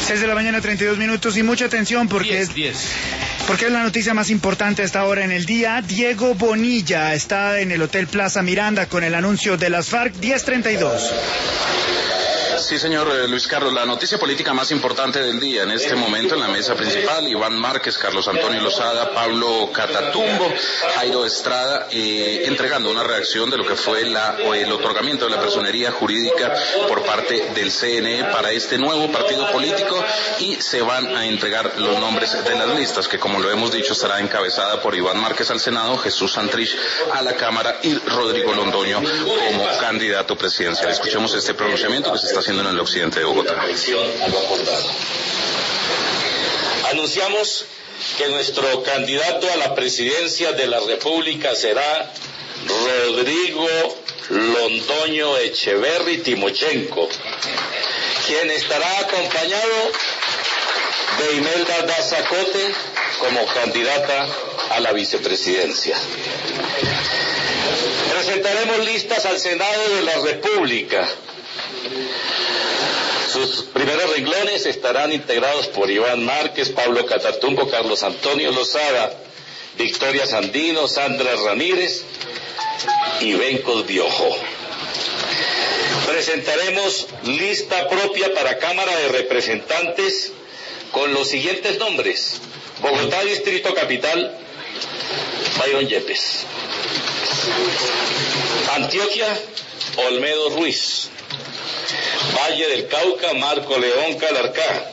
6 de la mañana, 32 minutos, y mucha atención porque porque es la noticia más importante a esta hora en el día. Diego Bonilla está en el Hotel Plaza Miranda con el anuncio de las FARC. 10:32. Sí, señor Luis Carlos, la noticia política más importante del día en este momento en la mesa principal: Iván Márquez, Carlos Antonio Lozada, Pablo Catatumbo, Jairo Estrada, entregando una reacción de lo que fue el otorgamiento de la personería jurídica por parte del CNE para este nuevo partido político, y se van a entregar los nombres de las listas, que, como lo hemos dicho, estará encabezada por Iván Márquez al Senado, Jesús Santrich a la Cámara y Rodrigo Londoño como candidato presidencial. Escuchemos este pronunciamiento que se está haciendo en el occidente de Bogotá. Anunciamos que nuestro candidato a la presidencia de la República será Rodrigo Londoño Echeverri Timochenko, quien estará acompañado de Imelda Daza Cote como candidata a la vicepresidencia. Presentaremos listas al Senado de la República. Sus primeros renglones estarán integrados por Iván Márquez, Pablo Catatumbo, Carlos Antonio Lozada, Victoria Sandino, Sandra Ramírez y Bencos Biojó. Presentaremos lista propia para Cámara de Representantes con los siguientes nombres: Bogotá Distrito Capital, Byron Yepes; Antioquia, Olmedo Ruiz; Valle del Cauca, Marco León Calarcá;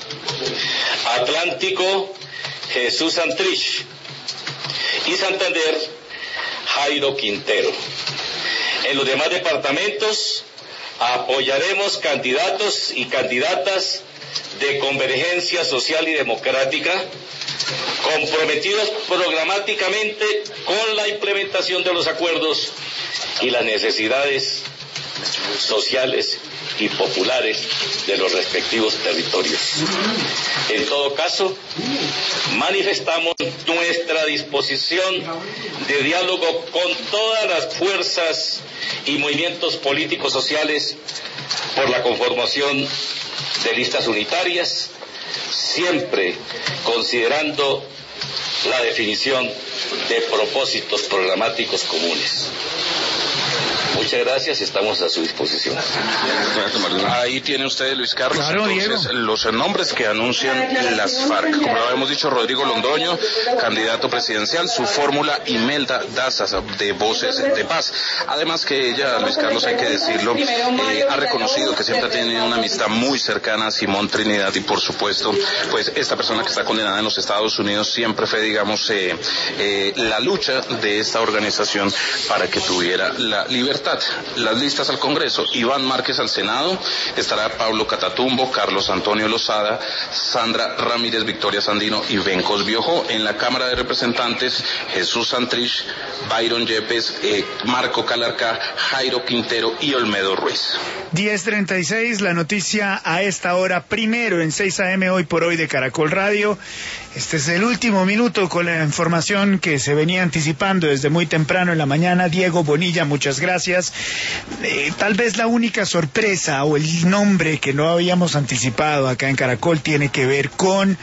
Atlántico, Jesús Santrich; y Santander, Jairo Quintero. En los demás departamentos apoyaremos candidatos y candidatas de Convergencia Social y Democrática, comprometidos programáticamente con la implementación de los acuerdos y las necesidades sociales y populares de los respectivos territorios. En todo caso, manifestamos nuestra disposición de diálogo con todas las fuerzas y movimientos políticos sociales por la conformación de listas unitarias, siempre considerando la definición de propósitos programáticos comunes. Muchas gracias, estamos a su disposición. Ahí tiene usted, Luis Carlos, claro, entonces, los nombres que anuncian las FARC. Como lo habíamos dicho, Rodrigo Londoño, candidato presidencial; su fórmula, Imelda Daza, de Voces de Paz. Además que ella, Luis Carlos, hay que decirlo, ha reconocido que siempre ha tenido una amistad muy cercana a Simón Trinidad, y por supuesto, pues esta persona que está condenada en los Estados Unidos siempre fue, digamos, la lucha de esta organización para que tuviera la libertad. Las listas al Congreso: Iván Márquez al Senado, estará Pablo Catatumbo, Carlos Antonio Lozada, Sandra Ramírez, Victoria Sandino y Bencos Biojó. En la Cámara de Representantes, Jesús Santrich, Byron Yepes, Marco Calarcá, Jairo Quintero y Olmedo Ruiz. 10:36, la noticia a esta hora, primero en 6 AM Hoy por Hoy de Caracol Radio. Este es el último minuto con la información que se venía anticipando desde muy temprano en la mañana. Diego Bonilla, muchas gracias. Tal vez la única sorpresa o el nombre que no habíamos anticipado acá en Caracol tiene que ver con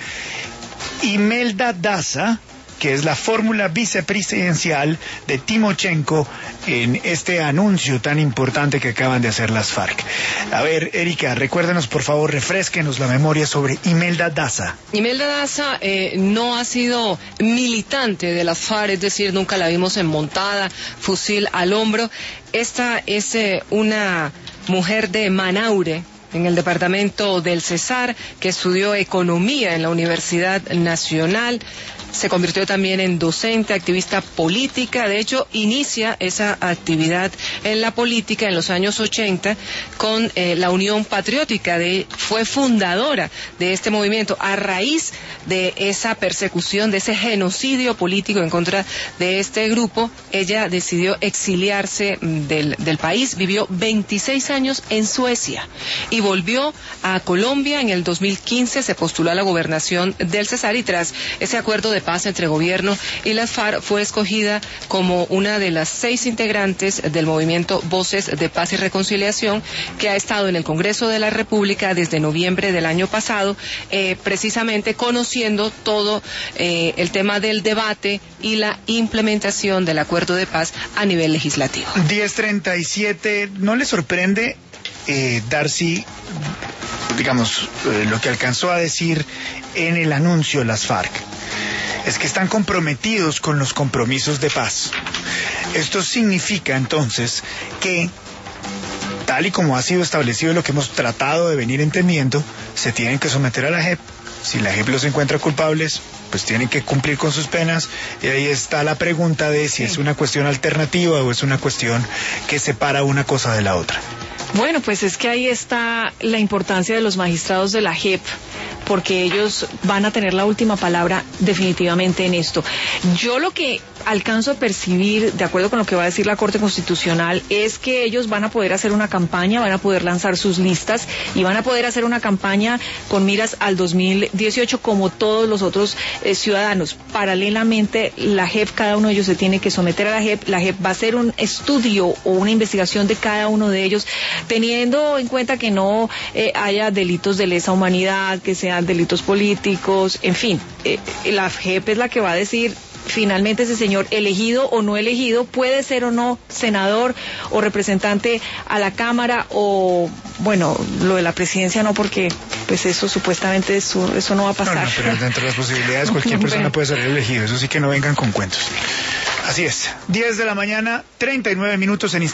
Imelda Daza, que es la fórmula vicepresidencial de Timochenko en este anuncio tan importante que acaban de hacer las FARC. A ver, Erika, recuérdenos, por favor, refrésquenos la memoria sobre Imelda Daza. Imelda Daza no ha sido militante de las FARC, es decir, nunca la vimos enmontada, fusil al hombro. Esta es una mujer de Manaure, en el departamento del Cesar, que estudió economía en la Universidad Nacional. Se convirtió también en docente, activista política. De hecho, inicia esa actividad en la política en los años 80 con la Unión Patriótica. Fue fundadora de este movimiento a raíz de esa persecución, de ese genocidio político en contra de este grupo. Ella decidió exiliarse del país, vivió 26 años en Suecia y volvió a Colombia. En el 2015 se postuló a la gobernación del Cesar, y tras ese acuerdo de paz entre gobierno y las FARC fue escogida como una de las 6 integrantes del movimiento Voces de Paz y Reconciliación, que ha estado en el Congreso de la República desde noviembre del año pasado, precisamente conociendo todo el tema del debate y la implementación del acuerdo de paz a nivel legislativo. 10:37, ¿no le sorprende, Darcy, digamos, lo que alcanzó a decir en el anuncio las FARC? Es que están comprometidos con los compromisos de paz. Esto significa entonces que, tal y como ha sido establecido, lo que hemos tratado de venir entendiendo, se tienen que someter a la JEP. Si la JEP los encuentra culpables, pues tienen que cumplir con sus penas, y ahí está la pregunta de si es una cuestión alternativa o es una cuestión que separa una cosa de la otra. Bueno, pues es que ahí está la importancia de los magistrados de la JEP, porque ellos van a tener la última palabra definitivamente en esto. Yo lo que alcanzo a percibir, de acuerdo con lo que va a decir la Corte Constitucional, es que ellos van a poder hacer una campaña, van a poder lanzar sus listas y van a poder hacer una campaña con miras al 2018 como todos los otros ciudadanos. Paralelamente, la JEP, cada uno de ellos se tiene que someter a la JEP va a hacer un estudio o una investigación de cada uno de ellos, teniendo en cuenta que no haya delitos de lesa humanidad, que sean delitos políticos, en fin, la JEP es la que va a decir finalmente ese señor, elegido o no elegido, puede ser o no senador o representante a la Cámara, o bueno, lo de la presidencia no, porque pues eso supuestamente eso no va a pasar. No, pero dentro de las posibilidades cualquier persona puede ser elegido, eso sí, que no vengan con cuentos. Así es, 10 de la mañana, 39 minutos en